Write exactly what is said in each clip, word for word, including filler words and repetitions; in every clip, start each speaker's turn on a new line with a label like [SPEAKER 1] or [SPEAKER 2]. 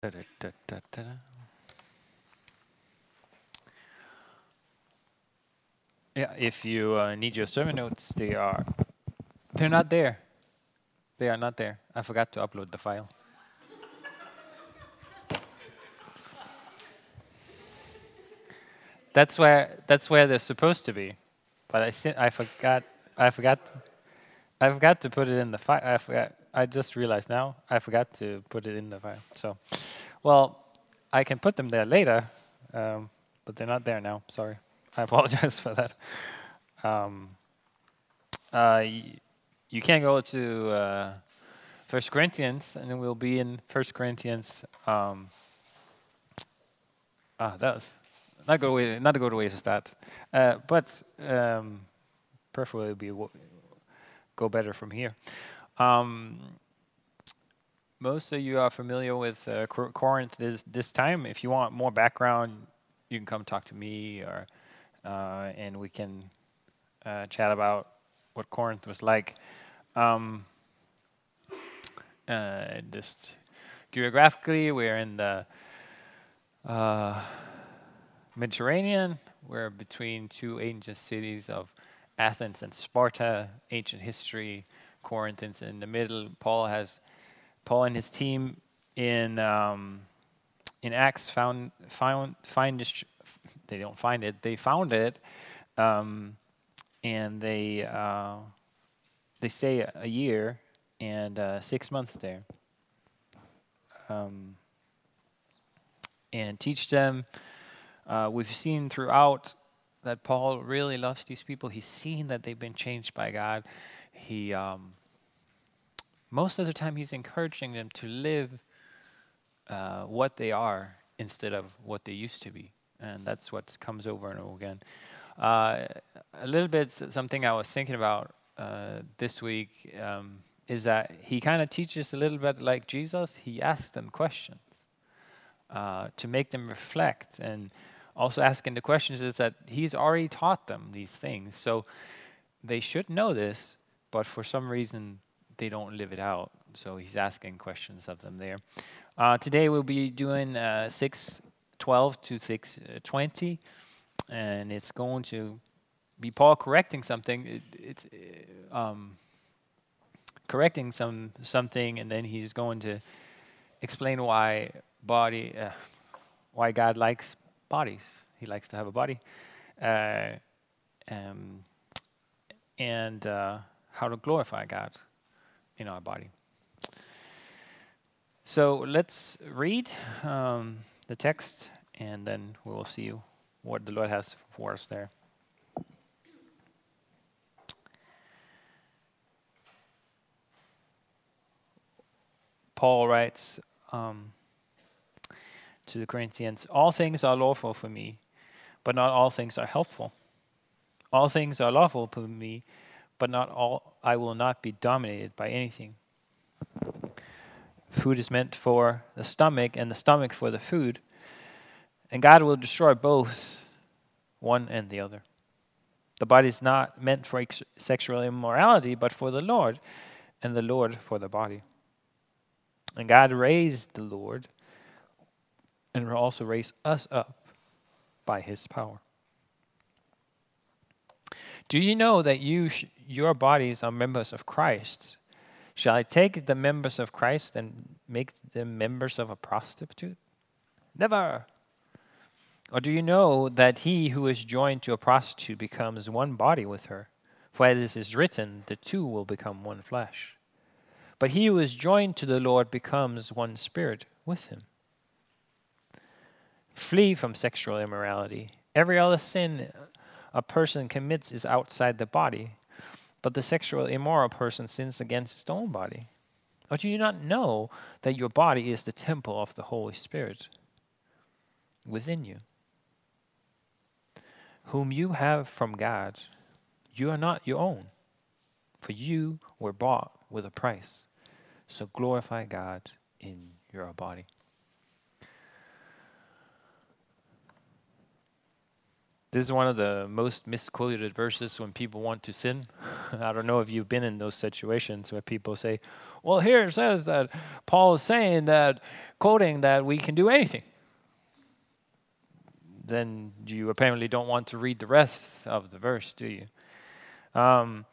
[SPEAKER 1] Da-da-da-da-da. Yeah, if you uh, need your sermon notes, they are they're not there. They are not there. I forgot to upload the file. That's where that's where they're supposed to be, but I si- I forgot I forgot I forgot to put it in the file. I forgot. I just realized now I forgot to put it in the file. So, well, I can put them there later, um, but they're not there now. Sorry, I apologize for that. Um, uh, y- you can go to uh, First Corinthians, and then we'll be in First Corinthians. Um, ah, that was not a good way. Not a good way to start, uh, but um, preferably be w- go better from here. Um, most of you are familiar with uh, Cor- Corinth this this time. If you want more background, you can come talk to me, or uh, and we can uh, chat about what Corinth was like. Um, uh, just geographically, we're in the uh, Mediterranean. We're between two ancient cities of Athens and Sparta. Ancient history, Corinth is in the middle. Paul has Paul and his team in um, in Acts found found find this. They don't find it. They found it, um, and they uh, they stay a, a year and uh, six months there, um, and teach them. Uh, we've seen throughout that Paul really loves these people. He's seen that they've been changed by God. He um, most of the time he's encouraging them to live uh, what they are instead of what they used to be, and that's what comes over and over again. Uh, a little bit s- something I was thinking about uh, this week um, is that he kind of teaches a little bit like Jesus. He asks them questions uh, to make them reflect, and also asking the questions is that he's already taught them these things, so they should know this, but for some reason they don't live it out. So he's asking questions of them there. Uh, today we'll be doing uh, six twelve to six twenty, and it's going to be Paul correcting something. It, it's uh, um, correcting some something, and then he's going to explain why body, uh, why God likes bodies. He likes to have a body, uh, um, and uh, how to glorify God in our body. So let's read um, the text, and then we will see what the Lord has for us there. Paul writes um, to the Corinthians, "All things are lawful for me, but not all things are helpful. All things are lawful for me, but not all. I will not be dominated by anything. Food is meant for the stomach, and the stomach for the food, and God will destroy both, one and the other. The body is not meant for ex- sexual immorality, but for the Lord, and the Lord for the body. And God raised the Lord, and will also raise us up by his power. Do you know that you sh- your bodies are members of Christ? Shall I take the members of Christ and make them members of a prostitute? Never. Or do you know that he who is joined to a prostitute becomes one body with her? For as it is written, the two will become one flesh. But he who is joined to the Lord becomes one spirit with him. Flee from sexual immorality. Every other sin a person commits is outside the body, but the sexual immoral person sins against his own body. Or do you not know that your body is the temple of the Holy Spirit within you, whom you have from God? You are not your own, for you were bought with a price. So glorify God in your body." This is one of the most misquoted verses when people want to sin. I don't know if you've been in those situations where people say, well, here it says that Paul is saying that, quoting that we can do anything. Then you apparently don't want to read the rest of the verse, do you? Um,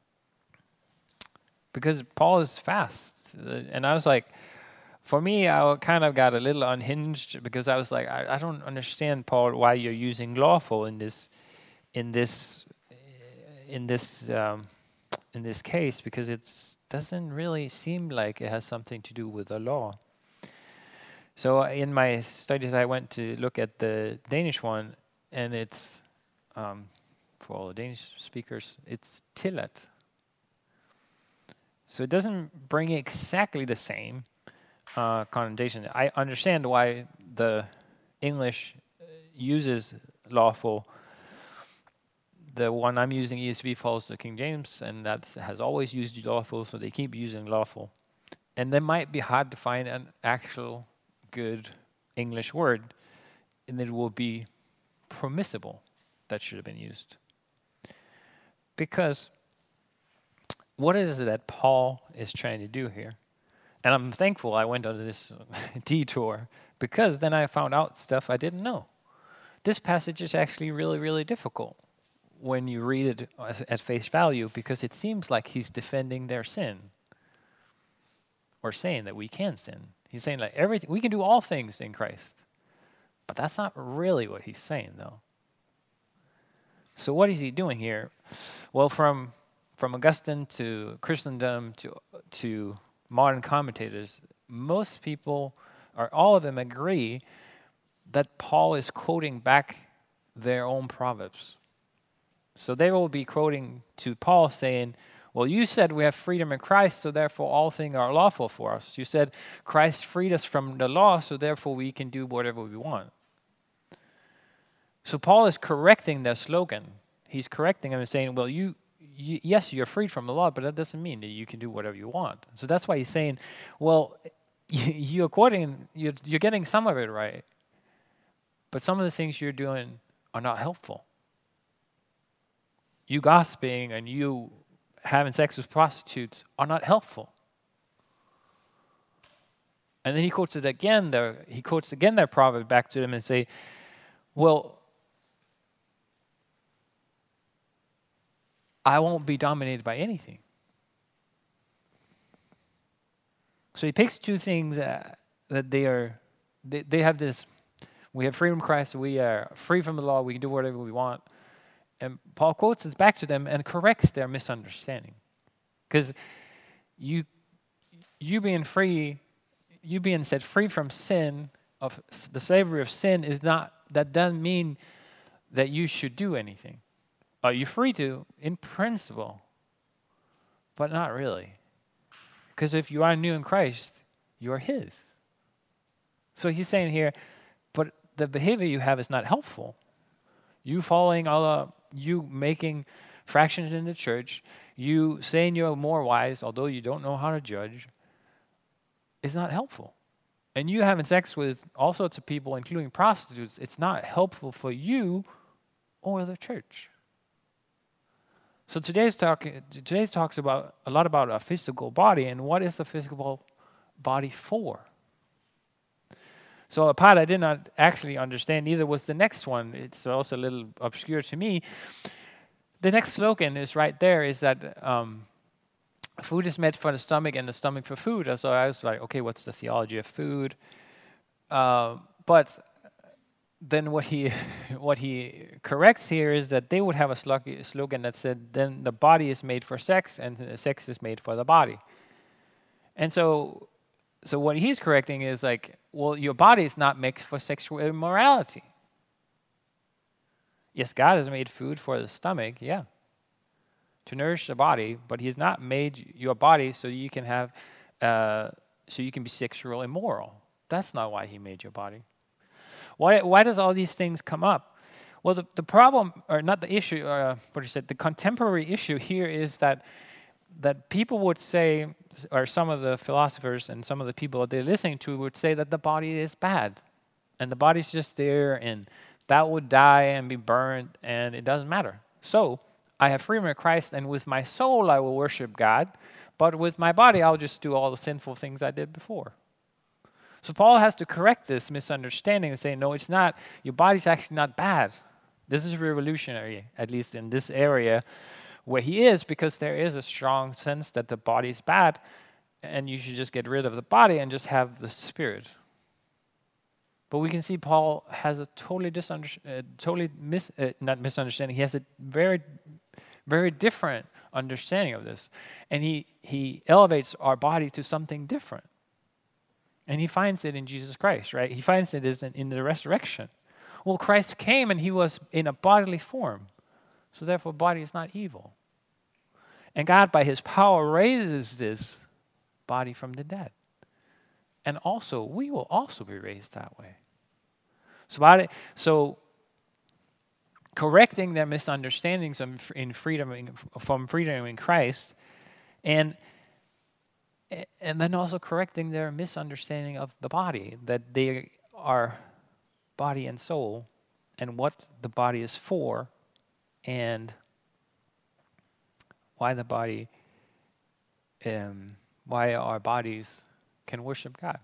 [SPEAKER 1] because Paul is fast. And I was like, for me, I kind of got a little unhinged because I was like, I, I don't understand, Paul, why you're using lawful in this, in this, in this, um, in this case, because it doesn't really seem like it has something to do with the law. So in my studies, I went to look at the Danish one, and it's um, for all the Danish speakers, it's tillet. So it doesn't bring exactly the same uh, connotation. I understand why the English uses lawful. The one I'm using, E S V, follows the King James, and that has always used lawful, so they keep using lawful. And it might be hard to find an actual good English word, and it will be permissible that should have been used. Because what is it that Paul is trying to do here? And I'm thankful I went on this detour, because then I found out stuff I didn't know. This passage is actually really, really difficult when you read it at face value, because it seems like he's defending their sin, or saying that we can sin. He's saying like everything, we can do all things in Christ. But that's not really what he's saying, though. So what is he doing here? Well, from from Augustine to Christendom to to modern commentators, most people, or all of them, agree that Paul is quoting back their own proverbs. So they will be quoting to Paul saying, well, you said we have freedom in Christ, so therefore all things are lawful for us. You said Christ freed us from the law, so therefore we can do whatever we want. So Paul is correcting their slogan. He's correcting them and saying, well, you, you yes, you're freed from the law, but that doesn't mean that you can do whatever you want. So that's why he's saying, well, you're quoting, you're, you're getting some of it right, but some of the things you're doing are not helpful. You gossiping and you having sex with prostitutes are not helpful. And then he quotes it again. There, he quotes again that proverb back to them and say, well, I won't be dominated by anything. So he picks two things uh, that they are, they, they have this, we have freedom in Christ, we are free from the law, we can do whatever we want. And Paul quotes it back to them and corrects their misunderstanding. Because you you being free, you being set free from sin, of the slavery of sin, is not, that doesn't mean that you should do anything. Are you free to, in principle, but not really. Because if you are new in Christ, you are his. So he's saying here, but the behavior you have is not helpful. You following all the, you making fractions in the church, you saying you're more wise, although you don't know how to judge, is not helpful. And you having sex with all sorts of people, including prostitutes, it's not helpful for you or the church. So today's talk, today's talks about a lot about a physical body, and what is the physical body for? So a part I did not actually understand neither was the next one. It's also a little obscure to me. The next slogan is right there, is that um, food is meant for the stomach and the stomach for food. So I was like, okay, what's the theology of food? Uh, but then what he what he corrects here is that they would have a slogan that said, then the body is made for sex and the sex is made for the body. And so so what he's correcting is like, well, your body is not made for sexual immorality. Yes, God has made food for the stomach, yeah, to nourish the body, but he's not made your body so you can have, uh, so you can be sexual immoral. That's not why he made your body. Why, why does all these things come up? Well, the, the problem, or not the issue, uh, what you said, the contemporary issue here is that that people would say, or some of the philosophers and some of the people that they're listening to would say that the body is bad. And the body's just there, and that would die and be burned, and it doesn't matter. So I have freedom in Christ, and with my soul I will worship God, but with my body I'll just do all the sinful things I did before. So Paul has to correct this misunderstanding and say, no, it's not. Your body's actually not bad. This is revolutionary, at least in this area where he is, because there is a strong sense that the body is bad, and you should just get rid of the body and just have the spirit. But we can see Paul has a totally disunder- uh, totally mis- uh, not misunderstanding. He has a very, very different understanding of this, and he he elevates our body to something different. And he finds it in Jesus Christ, right? He finds it in, in the resurrection. Well, Christ came and he was in a bodily form, so therefore, body is not evil. And God, by His power, raises this body from the dead. And also, we will also be raised that way. So, body, so correcting their misunderstandings of, in freedom in, from freedom in Christ, and and then also correcting their misunderstanding of the body, that they are body and soul, and what the body is for, and why the body, um, why our bodies can worship God.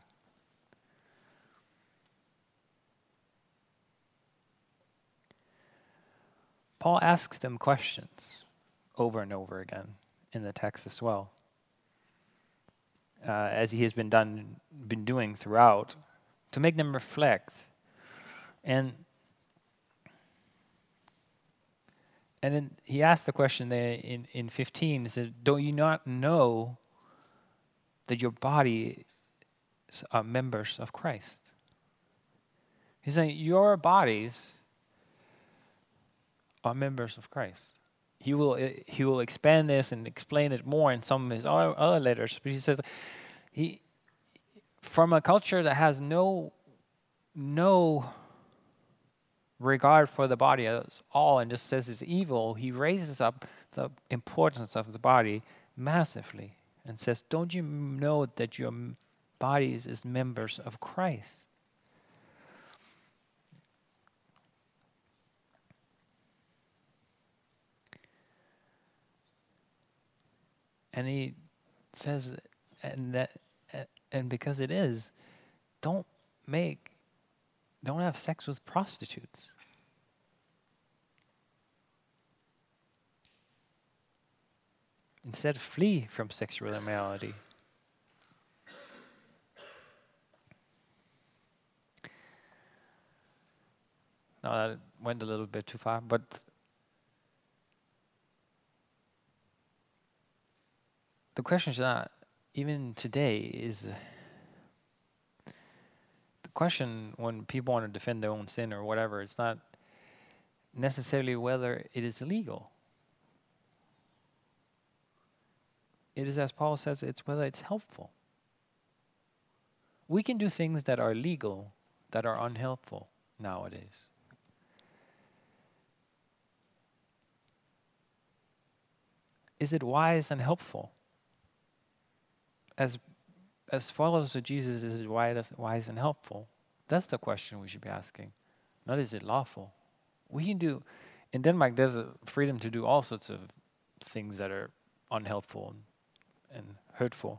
[SPEAKER 1] Paul asks them questions over and over again in the text as well, uh, as he has been done, been doing throughout, to make them reflect. And and then he asked the question there in, in fifteen, he said, "Don't you not know that your body are members of Christ?" He's saying your bodies are members of Christ. He will he will expand this and explain it more in some of his other letters. But he says, he from a culture that has no no regard for the body at all and just says it's evil, he raises up the importance of the body massively and says, "Don't you know that your bodies is members of Christ?" And he says, and that, and because it is, don't make, don't have sex with prostitutes. Instead, flee from sexual immorality. No, that went a little bit too far, but the question is not, even today, is the question when people want to defend their own sin or whatever, it's not necessarily whether it is illegal. It is, as Paul says, it's whether it's helpful. We can do things that are legal that are unhelpful nowadays. Is it wise and helpful? As as followers of Jesus, is it wise and helpful? That's the question we should be asking. Not is it lawful? We can do, in Denmark, there's a freedom to do all sorts of things that are unhelpful and, and hurtful.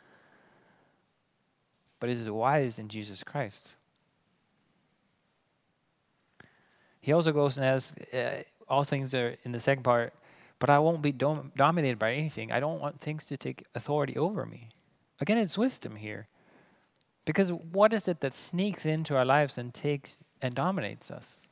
[SPEAKER 1] But is it wise in Jesus Christ? He also goes and has uh, all things are in the second part, but I won't be dom- dominated by anything. I don't want things to take authority over me. Again, it's wisdom here. Because what is it that sneaks into our lives and takes and dominates us?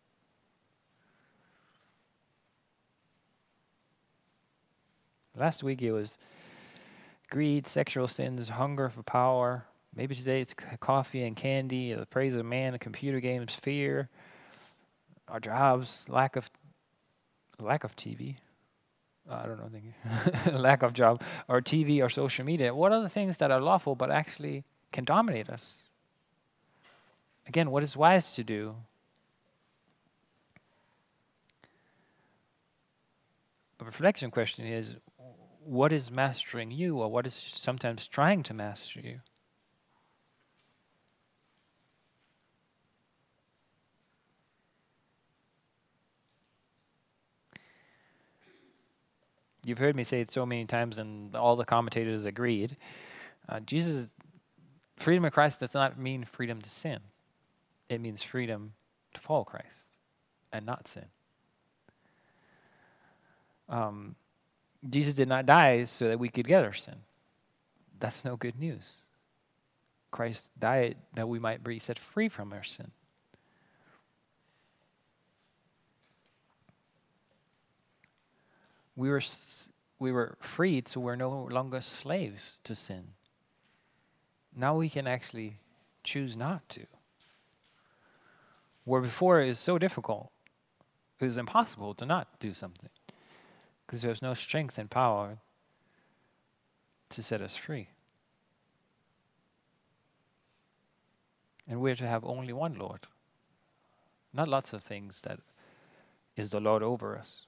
[SPEAKER 1] Last week it was greed, sexual sins, hunger for power. Maybe today it's coffee and candy, the praise of man, computer games, fear, our jobs, lack of lack of T V. I don't know, thinking lack of job, or T V or social media. What are the things that are lawful but actually can dominate us? Again, what is wise to do? A reflection question is, what is mastering you, or what is sometimes trying to master you? You've heard me say it so many times, and all the commentators agreed. Uh, Jesus, freedom in Christ does not mean freedom to sin. It means freedom to follow Christ and not sin. Um, Jesus did not die so that we could get our sin. That's no good news. Christ died that we might be set free from our sin. We were we were freed, so we're no longer slaves to sin. Now we can actually choose not to. Where before it was so difficult, it was impossible to not do something, because there's no strength and power to set us free. And we're to have only one Lord, not lots of things that is the Lord over us.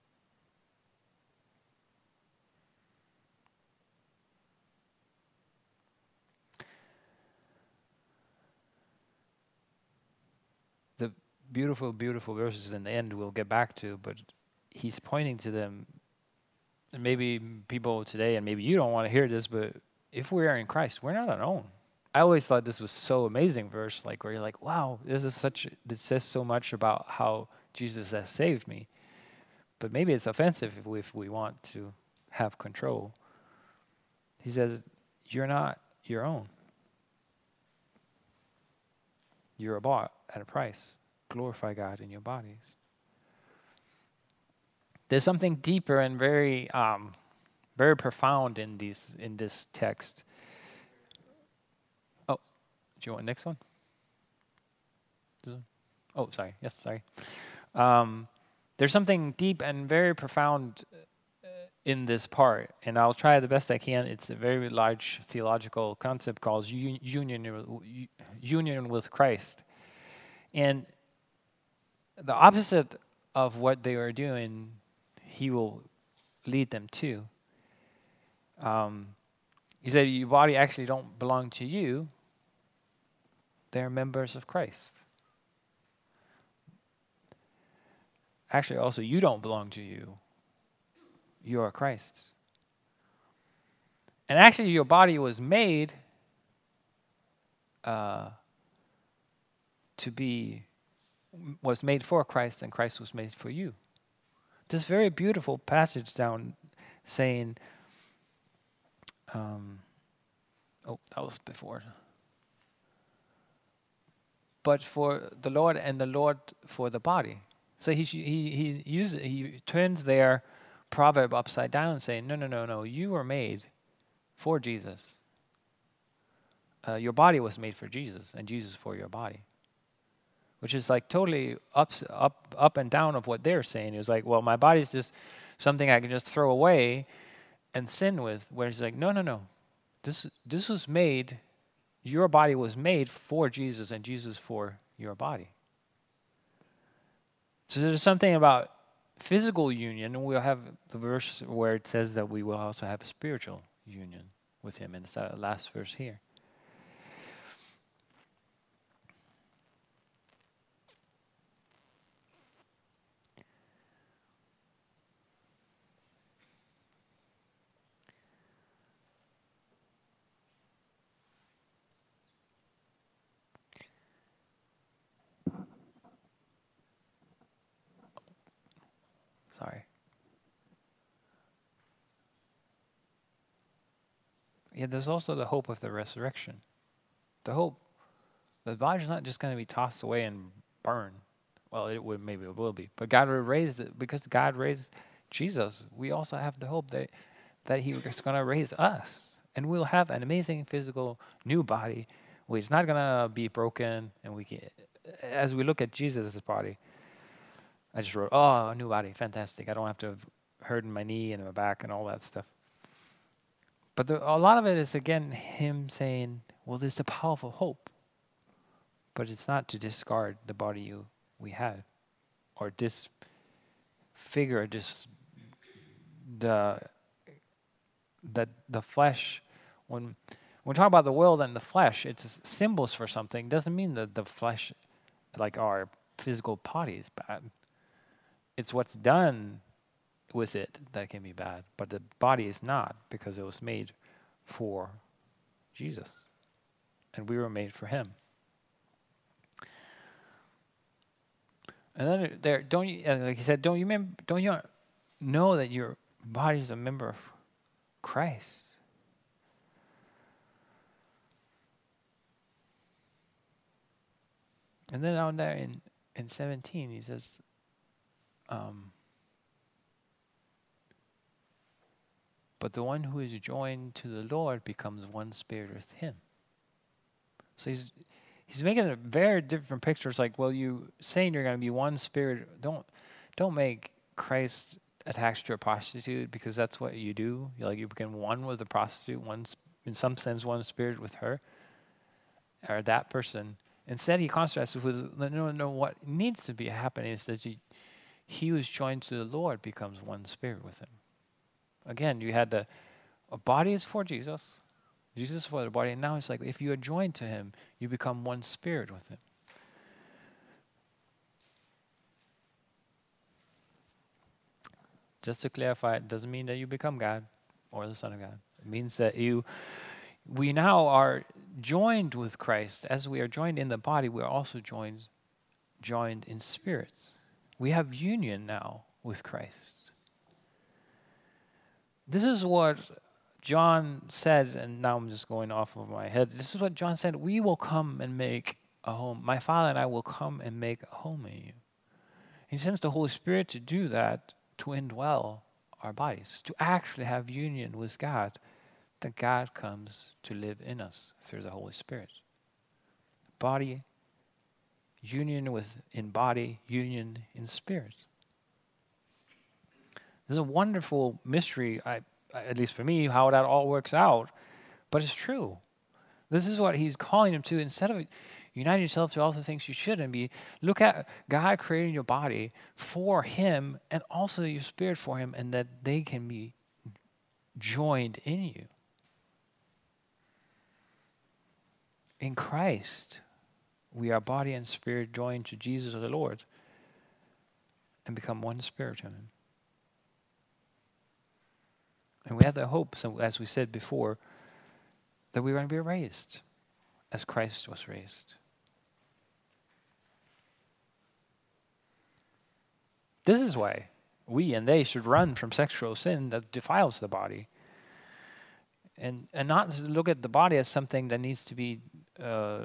[SPEAKER 1] The beautiful, beautiful verses in the end we'll get back to, but he's pointing to them. And maybe people today, and maybe you don't want to hear this, but if we are in Christ, we're not alone. I always thought this was so amazing verse, like where you're like, wow, this is such, it says so much about how Jesus has saved me. But maybe it's offensive if we, if we want to have control. He says, you're not your own. You're bought at a price. Glorify God in your bodies. There's something deeper and very, um, very profound in these in this text. Oh, do you want the next one? Oh, sorry. Yes, sorry. Um, there's something deep and very profound in this part, and I'll try the best I can. It's a very large theological concept called un- union union with Christ, and the opposite of what they were doing, he will lead them to. Um, he said, your body actually don't belong to you. They're members of Christ. Actually, also, you don't belong to you. You are Christ's. And actually, your body was made uh, to be, was made for Christ, and Christ was made for you. This very beautiful passage down saying, um, oh, that was before. But for the Lord and the Lord for the body. So he he he uses he turns their proverb upside down, saying, no, no, no, no, you were made for Jesus. Uh, your body was made for Jesus, and Jesus for your body. Which is like totally up, up, up and down of what they're saying. It was like, well, my body's just something I can just throw away and sin with. Where it's like, no, no, no. This this was made, your body was made for Jesus, and Jesus for your body. So there's something about physical union, and we'll have the verse where it says that we will also have a spiritual union with him in the last verse here. Sorry. Yeah, there's also the hope of the resurrection. The hope the body's not just going to be tossed away and burned. Well, it would maybe it will be, but God will raise it because God raised Jesus. We also have the hope that that He is going to raise us, and we'll have an amazing physical new body, which is not going to be broken. And we can, as we look at Jesus' body, I just wrote, oh, a new body, fantastic. I don't have to have hurt in my knee and my back and all that stuff. But the, a lot of it is, again, him saying, well, there's a powerful hope. But it's not to discard the body you we had. Or disfigure just the, the, the flesh. When, when we talk about the world and the flesh, it's symbols for something. It doesn't mean that the flesh, like our physical body, is bad. It's what's done with it that can be bad, but the body is not, because it was made for Jesus, and we were made for him. And then there, don't you? Like he said, don't you remember? Don't you know that your body is a member of Christ? And then down there in in seventeen, he says, um, "But the one who is joined to the Lord becomes one spirit with him." So he's he's making a very different picture. It's like, well, you saying you're going to be one spirit. Don't don't make Christ attached to a prostitute, because that's what you do. You like you become one with the prostitute, one in some sense one spirit with her or that person. Instead, he contrasts it with no, no. What needs to be happening is that you, he who is joined to the Lord becomes one spirit with him. Again, you had the a body is for Jesus. Jesus is for the body, and now it's like if you are joined to him, you become one spirit with him. Just to clarify, it doesn't mean that you become God or the Son of God. It means that you, we now are joined with Christ. As we are joined in the body, we are also joined, joined in spirits. We have union now with Christ. This is what John said, and now I'm just going off of my head. This is what John said: we will come and make a home. My Father and I will come and make a home in you. He sends the Holy Spirit to do that, to indwell our bodies, to actually have union with God, that God comes to live in us through the Holy Spirit. Body, union with in body, union in spirit. This is a wonderful mystery, I, at least for me, how that all works out, but it's true. This is what he's calling them to. Instead of uniting yourself to all the things you shouldn't be, look at God creating your body for him and also your spirit for him, and that they can be joined in you. In Christ, we are body and spirit joined to Jesus the Lord and become one spirit in him. And we have the hope, so as we said before, that we're going to be raised as Christ was raised. This is why we and they should run from sexual sin that defiles the body. And and not look at the body as something that needs to be uh,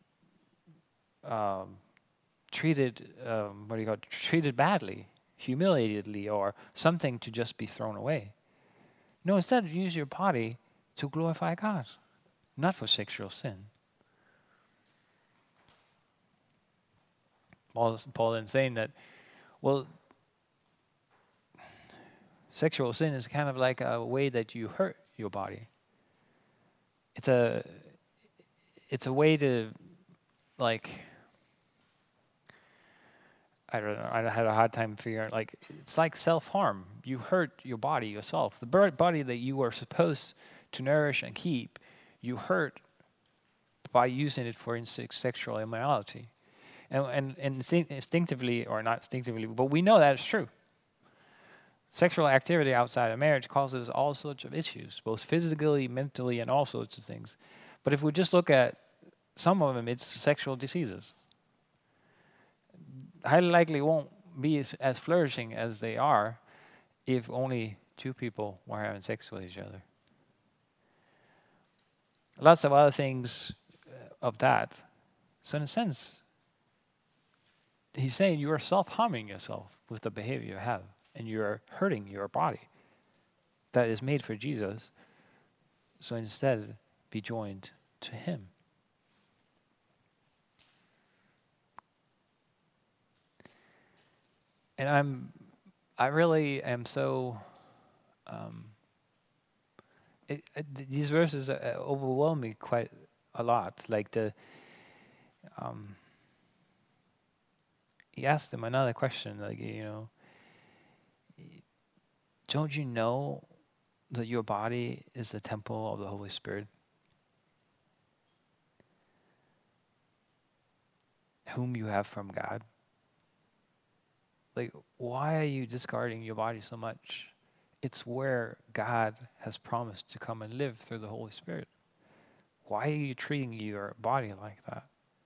[SPEAKER 1] um, treated, um, what do you call it, treated badly, humiliatedly, or something to just be thrown away. No, instead use your body to glorify God, not for sexual sin. Paul, Paul is saying that, well, sexual sin is kind of like a way that you hurt your body. It's a, it's a way to, like, I don't know, I had a hard time figuring out, like, it's like self-harm. You hurt your body yourself. The body that you are supposed to nourish and keep, you hurt by using it for sexual immorality. And, and, and instinctively, or not instinctively, but we know that it's true. Sexual activity outside of marriage causes all sorts of issues, both physically, mentally, and all sorts of things. But if we just look at some of them, it's sexual diseases. Highly likely won't be as, as flourishing as they are if only two people were having sex with each other. Lots of other things of that. So in a sense, he's saying you are self-harming yourself with the behavior you have, and you're hurting your body that is made for Jesus. So instead, be joined to him. And I'm, I really am so, um, it, it, these verses uh, overwhelm me quite a lot. Like the, um, he asked him another question, like, you know, don't you know that your body is the temple of the Holy Spirit, whom you have from God? like, why are you discarding your body so much? It's where God has promised to come and live through the Holy Spirit. Why are you treating your body like that?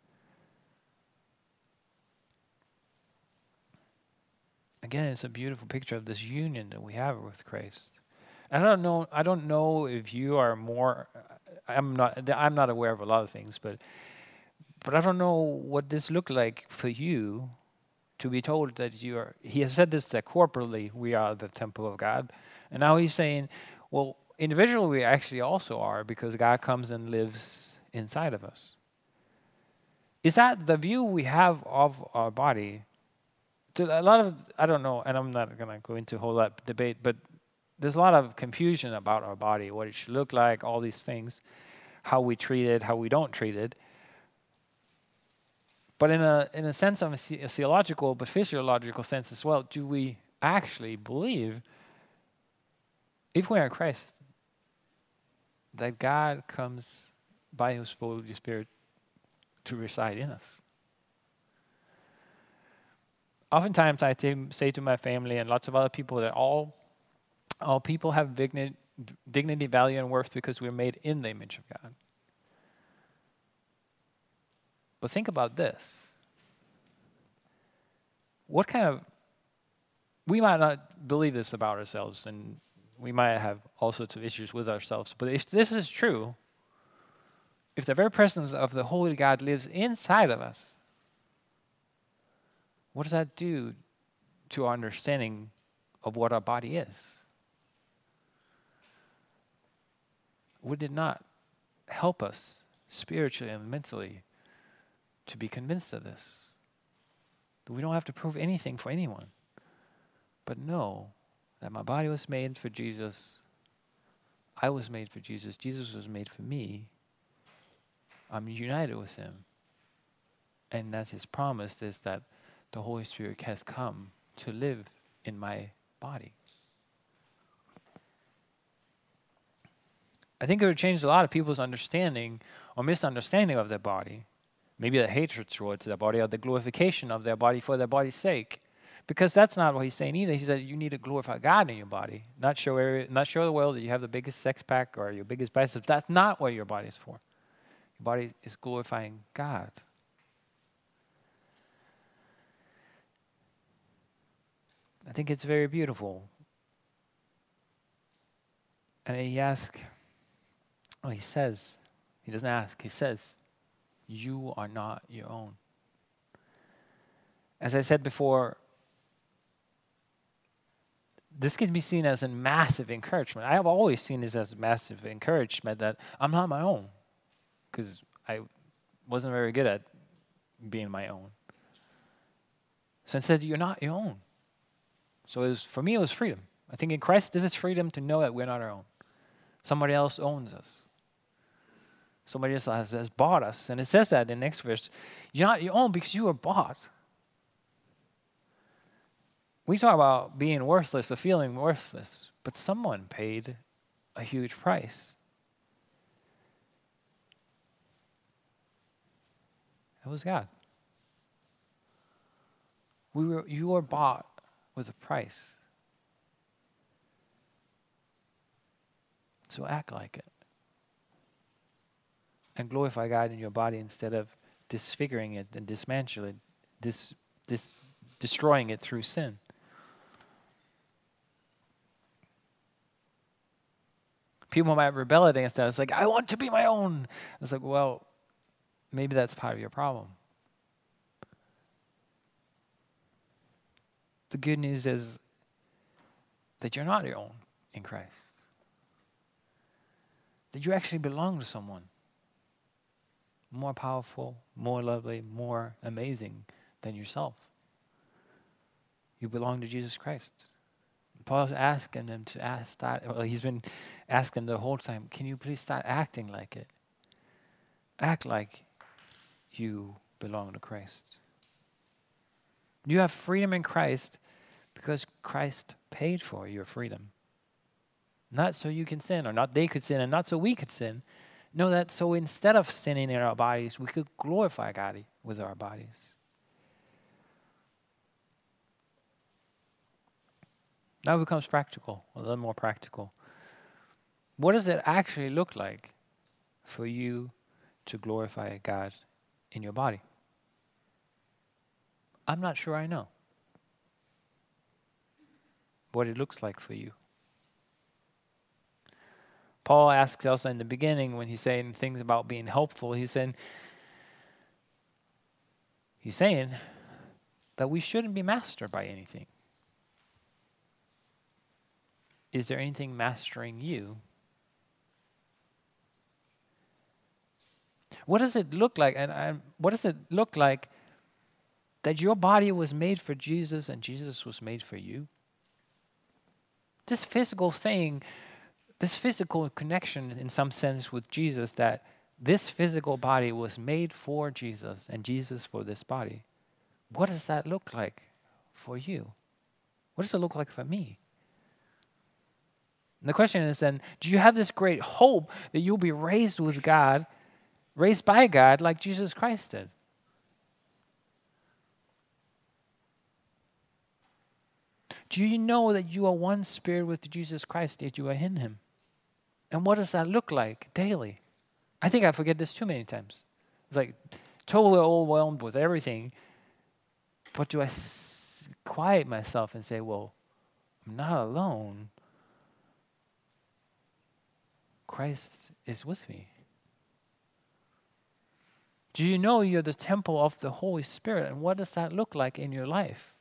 [SPEAKER 1] Again, it's a beautiful picture of this union that we have with Christ. And I don't know. I don't know if you are more. I'm not. I'm not aware of a lot of things, but but I don't know what this looked like for you, to be told that you are. He has said this that corporately we are the temple of God, and now he's saying, well, individually we actually also are, because God comes and lives inside of us. Is that the view we have of our body? To a lot of, I don't know, and I'm not going to go into a whole lot of debate, but there's a lot of confusion about our body, what it should look like, all these things, how we treat it, how we don't treat it. But in a in a sense of a, the- a theological but physiological sense as well, do we actually believe, if we are in Christ, that God comes by His Holy Spirit to reside in us? Oftentimes I t- say to my family and lots of other people that all all people have dignity, dignity, value, and worth because we're made in the image of God. But think about this. What kind of, we might not believe this about ourselves, and we might have all sorts of issues with ourselves, but if this is true, if the very presence of the Holy God lives inside of us, what does that do to our understanding of what our body is? Would it not help us spiritually and mentally to be convinced of this? That we don't have to prove anything for anyone, but know that my body was made for Jesus. I was made for Jesus. Jesus was made for me. I'm united with Him. And that's His promise, is that the Holy Spirit has come to live in my body. I think it would change a lot of people's understanding or misunderstanding of their body. Maybe the hatred towards their body or the glorification of their body for their body's sake. Because that's not what he's saying either. He said you need to glorify God in your body. Not show, every, not show the world that you have the biggest sex pack or your biggest biceps. That's not what your body is for. Your body is glorifying God. I think it's very beautiful. And he asks, oh, he says, he doesn't ask, he says, you are not your own. As I said before, this can be seen as a massive encouragement. I have always seen this as a massive encouragement that I'm not my own, because I wasn't very good at being my own. So instead, you're not your own. So it was, for me, it was freedom. I think in Christ, this is freedom to know that we're not our own. Somebody else owns us. Somebody else has, has bought us. And it says that in the next verse. You're not your own because you were bought. We talk about being worthless or feeling worthless, but someone paid a huge price. It was God. We were, you were bought with a price. So act like it. And glorify God in your body instead of disfiguring it and dismantling it, dis, dis, destroying it through sin. People might rebel against that. It's like, I want to be my own. It's like, well, maybe that's part of your problem. The good news is that you're not your own in Christ. That you actually belong to someone more powerful, more lovely, more amazing than yourself. You belong to Jesus Christ. Paul's asking them to ask that. Well, he's been asking the whole time, can you please start acting like it? Act like you belong to Christ. You have freedom in Christ because Christ paid for your freedom. Not so you can sin, or not they could sin, and not so we could sin. No, that so instead of sinning in our bodies, we could glorify God with our bodies. Now it becomes practical, a little more practical. What does it actually look like for you to glorify God in your body? I'm not sure I know what it looks like for you. Paul asks also in the beginning when he's saying things about being helpful, he's saying, he's saying that we shouldn't be mastered by anything. Is there anything mastering you? What does it look like? And, and what does it look like that your body was made for Jesus and Jesus was made for you? This physical thing, this physical connection in some sense with Jesus, that this physical body was made for Jesus and Jesus for this body. What does that look like for you? What does it look like for me? And the question is then, do you have this great hope that you'll be raised with God, raised by God like Jesus Christ did? Do you know that you are one spirit with Jesus Christ, yet you are in him? And what does that look like daily? I think I forget this too many times. It's like totally overwhelmed with everything. But do I s- quiet myself and say, well, I'm not alone. Christ is with me. Do you know you're the temple of the Holy Spirit? And what does that look like in your life?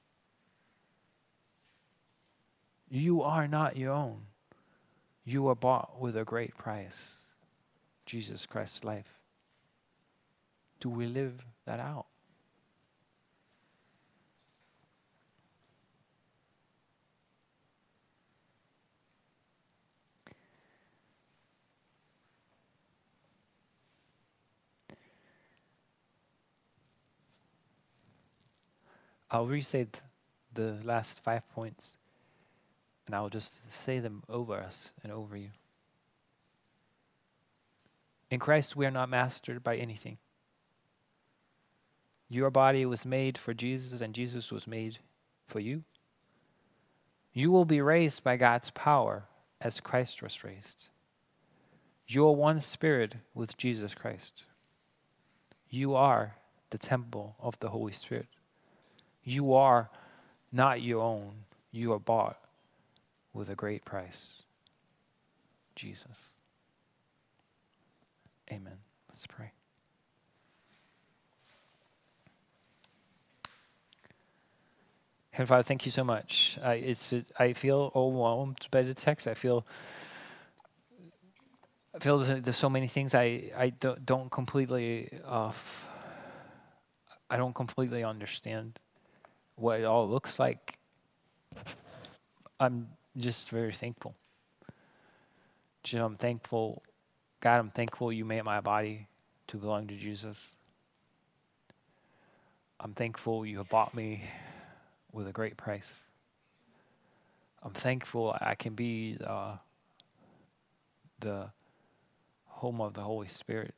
[SPEAKER 1] You are not your own. You are bought with a great price, Jesus Christ's life. Do we live that out? I'll restate the last five points, and I'll just say them over us and over you. In Christ, we are not mastered by anything. Your body was made for Jesus, and Jesus was made for you. You will be raised by God's power as Christ was raised. You are one spirit with Jesus Christ. You are the temple of the Holy Spirit. You are not your own. You are bought with a great price. Jesus. Amen. Let's pray. Heavenly Father, thank you so much. I, it's it, I feel overwhelmed by the text. I feel I feel there's, there's so many things I I don't, don't completely uh, f- I don't completely understand what it all looks like. I'm just very thankful. You know, I'm thankful, God. I'm thankful you made my body to belong to Jesus. I'm thankful you have bought me with a great price. I'm thankful I can be uh, the home of the Holy Spirit.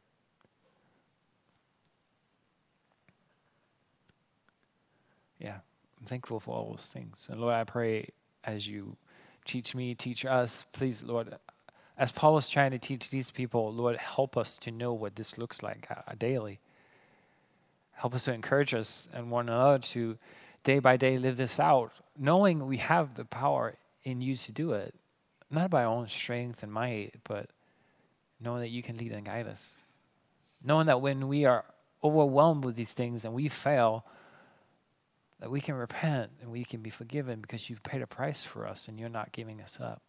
[SPEAKER 1] Yeah, I'm thankful for all those things. And Lord, I pray as you teach me, teach us, please, Lord, as Paul is trying to teach these people, Lord, help us to know what this looks like uh, daily. Help us to encourage us and one another to day by day live this out, knowing we have the power in you to do it, not by our own strength and might, but knowing that you can lead and guide us. Knowing that when we are overwhelmed with these things and we fail, that we can repent and we can be forgiven because you've paid a price for us and you're not giving us up.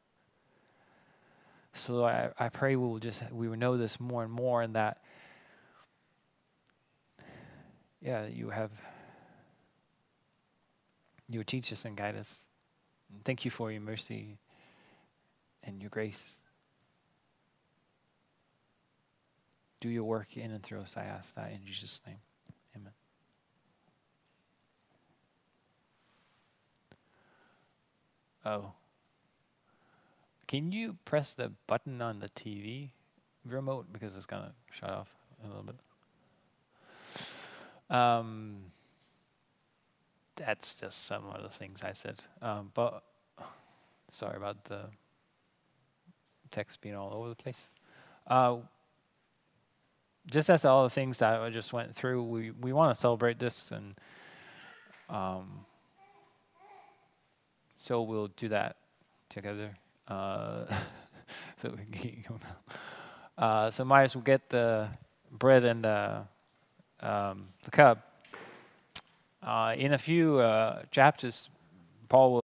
[SPEAKER 1] So I, I pray we will just we will know this more and more, and that yeah, you have you will teach us and guide us. And thank you for your mercy and your grace. Do your work in and through us, I ask that in Jesus' name. Amen. Oh. Can you press the button on the T V remote? Because it's going to shut off a little bit. Um, that's just some of the things I said. Um, but Sorry about the text being all over the place. Uh, just as all the things that I just went through, we, we want to celebrate this, and um, so we'll do that together. Uh, so we can keep going. Uh, so Myers will get the bread and the, um, the cup. Uh, in a few uh, chapters, Paul will